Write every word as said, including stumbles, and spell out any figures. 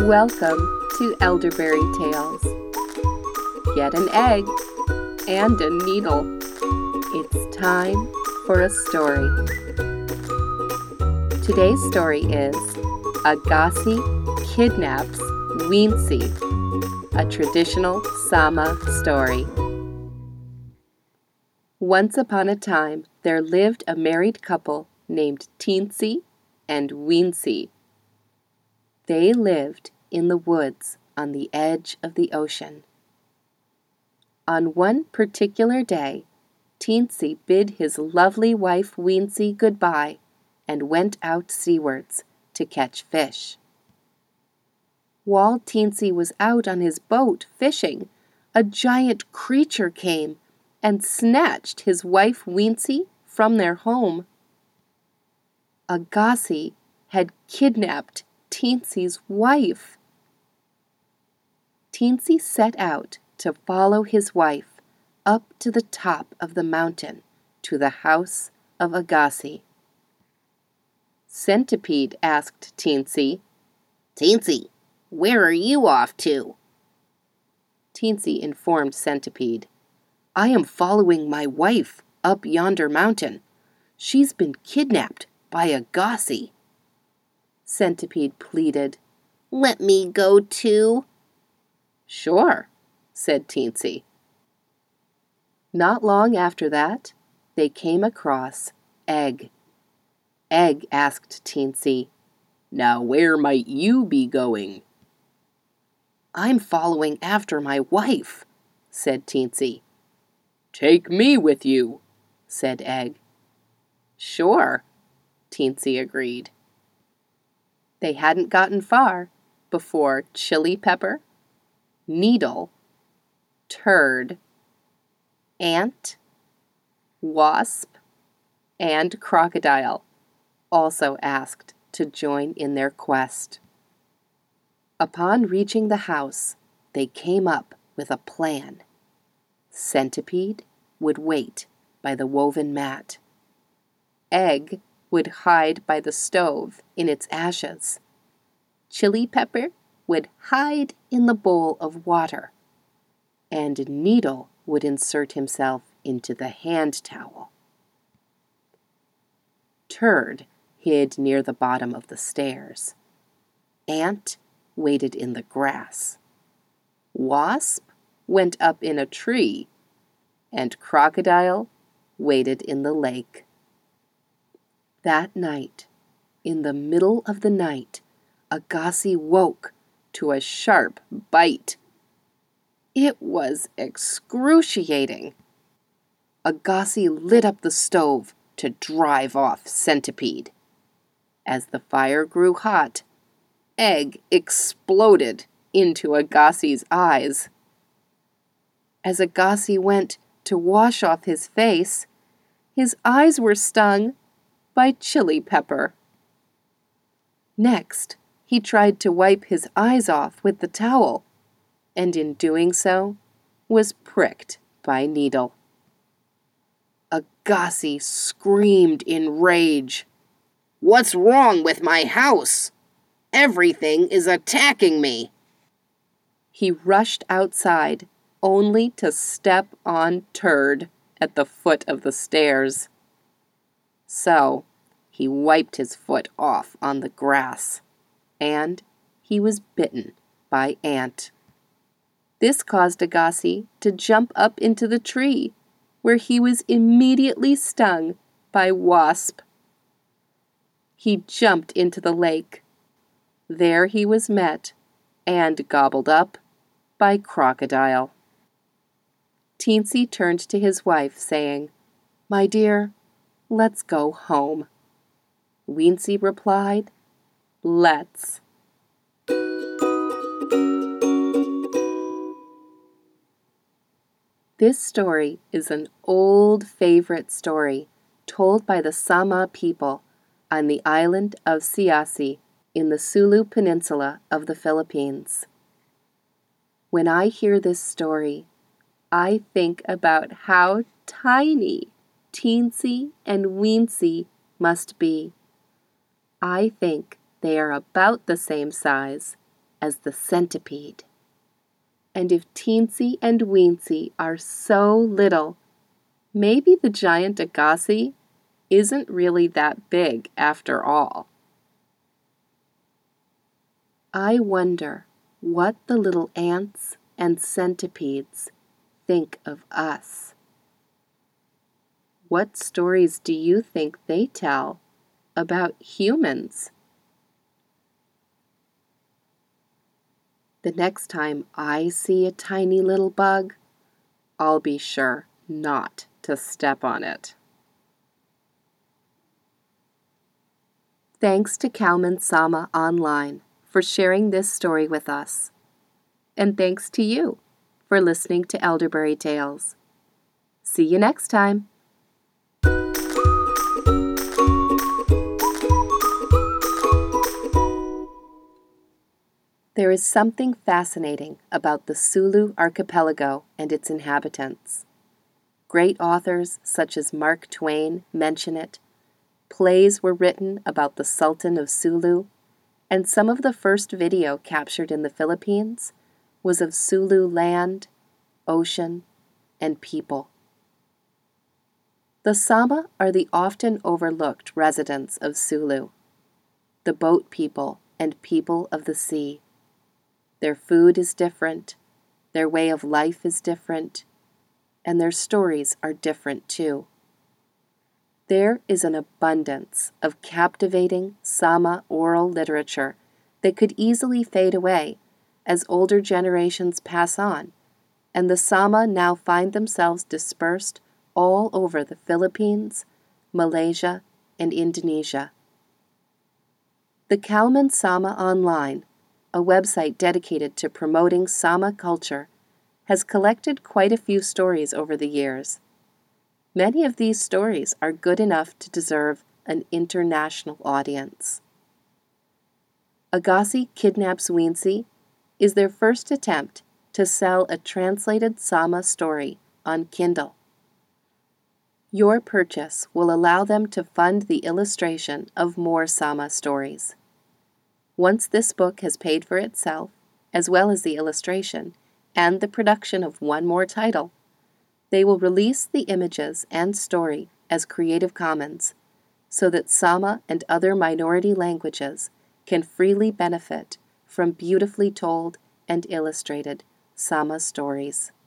Welcome to Elderberry Tales. Get an egg and a needle. It's time for a story. Today's story is Agassi Kidnaps Weensee, a traditional Sama story. Once upon a time, there lived a married couple named Teensy and Weensee. They lived in the woods on the edge of the ocean. On one particular day, Teensy bid his lovely wife Weensee goodbye and went out seawards to catch fish. While Teensy was out on his boat fishing, a giant creature came and snatched his wife Weensee from their home. Agassi had kidnapped Teensy's wife. Teensy set out to follow his wife up to the top of the mountain to the house of Agassi. Centipede asked Teensy, "Teensy, where are you off to?" Teensy informed Centipede, "I am following my wife up yonder mountain. She's been kidnapped by Agassi." Centipede pleaded, "Let me go too." "Sure," said Teensy. Not long after that, they came across Egg. Egg asked Teensy, "Now where might you be going?" "I'm following after my wife," said Teensy. "Take me with you," said Egg. "Sure," Teensy agreed. They hadn't gotten far before Chili Pepper, Needle, Turd, Ant, Wasp, and Crocodile also asked to join in their quest. Upon reaching the house, they came up with a plan. Centipede would wait by the woven mat. Egg would hide by the stove in its ashes. Chili Pepper would hide in the bowl of water. And Needle would insert himself into the hand towel. Turd hid near the bottom of the stairs. Ant waited in the grass. Wasp went up in a tree. And Crocodile waited in the lake. That night, in the middle of the night, Agassi woke to a sharp bite. It was excruciating. Agassi lit up the stove to drive off Centipede. As the fire grew hot, Egg exploded into Agassi's eyes. As Agassi went to wash off his face, his eyes were stung by Chili Pepper. Next, he tried to wipe his eyes off with the towel, and in doing so, was pricked by Needle. Agassi screamed in rage. "What's wrong with my house? Everything is attacking me." He rushed outside, only to step on Turd at the foot of the stairs. So, he wiped his foot off on the grass, and he was bitten by Ant. This caused Agassi to jump up into the tree, where he was immediately stung by Wasp. He jumped into the lake. There he was met and gobbled up by Crocodile. Teensy turned to his wife, saying, "My dear, let's go home." Weensee replied, "Let's." This story is an old favorite story told by the Sama people on the island of Siasi in the Sulu Peninsula of the Philippines. When I hear this story, I think about how tiny Teensy and Weensee must be. I think they are about the same size as the centipede. And if Teensy and Weensy are so little, maybe the giant Agassi isn't really that big after all. I wonder what the little ants and centipedes think of us. What stories do you think they tell about humans? The next time I see a tiny little bug, I'll be sure not to step on it. Thanks to Cowman Sama Online for sharing this story with us. And thanks to you for listening to Elderberry Tales. See you next time. There is something fascinating about the Sulu archipelago and its inhabitants. Great authors such as Mark Twain mention it. Plays were written about the Sultan of Sulu, and some of the first video captured in the Philippines was of Sulu land, ocean, and people. The Sama are the often overlooked residents of Sulu, the boat people and people of the sea. Their food is different, their way of life is different, and their stories are different too. There is an abundance of captivating Sama oral literature that could easily fade away as older generations pass on, and the Sama now find themselves dispersed all over the Philippines, Malaysia, and Indonesia. The Cowman Sama Online, a website dedicated to promoting Sama culture, has collected quite a few stories over the years. Many of these stories are good enough to deserve an international audience. Agassi Kidnaps Weensy is their first attempt to sell a translated Sama story on Kindle. Your purchase will allow them to fund the illustration of more Sama stories. Once this book has paid for itself, as well as the illustration and the production of one more title, they will release the images and story as Creative Commons so that Sama and other minority languages can freely benefit from beautifully told and illustrated Sama stories.